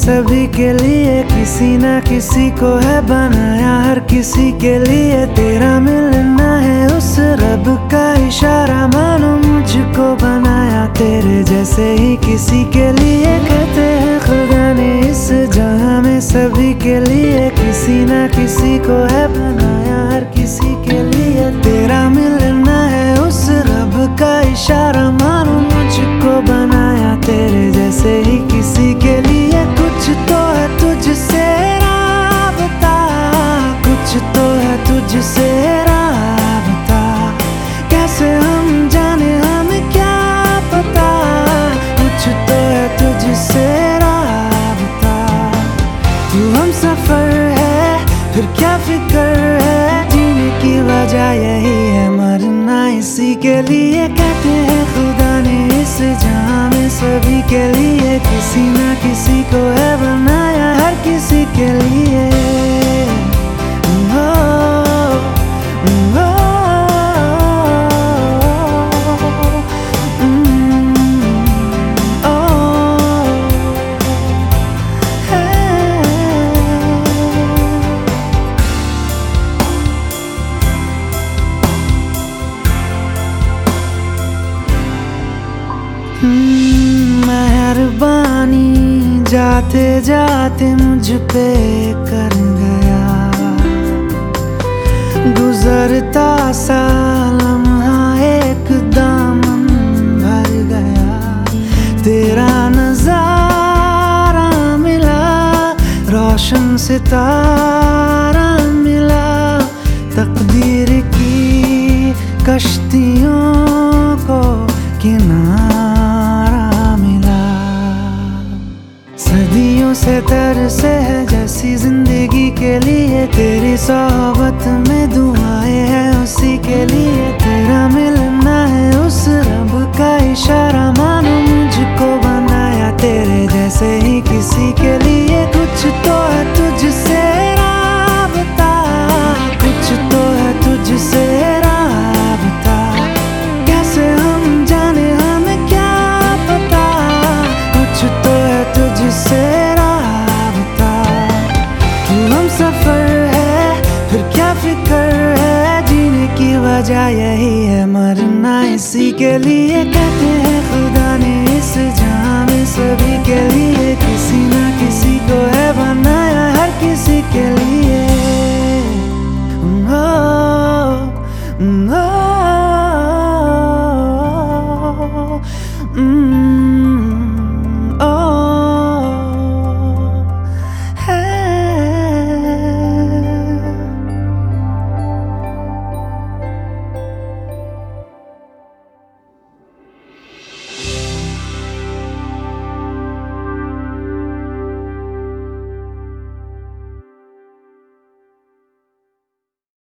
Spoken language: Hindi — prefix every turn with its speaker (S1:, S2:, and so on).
S1: सभी के लिए, किसी ना किसी को है बनाया हर किसी के लिए। तेरा मिलना है उस रब का इशारा, मानो मुझको बनाया तेरे जैसे ही किसी के लिए। कहते हैं खुदा ने इस जहां में सभी के लिए, किसी ना किसी को है बनाया हर किसी के लिए। तेरा मिलना है उस रब का इशारा, मानो मुझको बनाया तेरे जैसे ही किसी के लिए। कुछ तो है तुझसे राबता, कुछ तो है तुझसे राबता, कैसे हम जाने हमें क्या पता। कुछ तो है तुझसे राबता, तू हम सफर है फिर क्या फिक्र है, जीने की वजह यही है मरना इसी के लिए। कहते हैं खुदा ने इस जहां में सभी के लिए, किसी ना किसी को है बनाया हर किसी के लिए। मेहरबानी जाते जाते मुझ पे कर गया, गुजरता सा लम्हा एक दामन भर गया। तेरा नजारा मिला, रोशन सितारा मिला, तकदीर की कश्तियों को किनारा मिला। सदियों से तरसे है जैसी जिंदगी के लिए, तेरी सोहबत में दुआएं हैं उसी के लिए। तेरा मिलना है उस रब का इशारा, मानो मुझको बनाया तेरे जैसे ही किसी के लिए। कुछ तो है तुझसे राबता, कुछ तो है तुझसे राबता, कैसे हम जाने हमें क्या पता। कुछ तो है तुझसे राबता, तू हम सफर है फिर क्या फिक्र है, जीने की वजह यही है मरना इसी के लिए। कहते हैं खुदा ने इस जहां में सभी के लिए,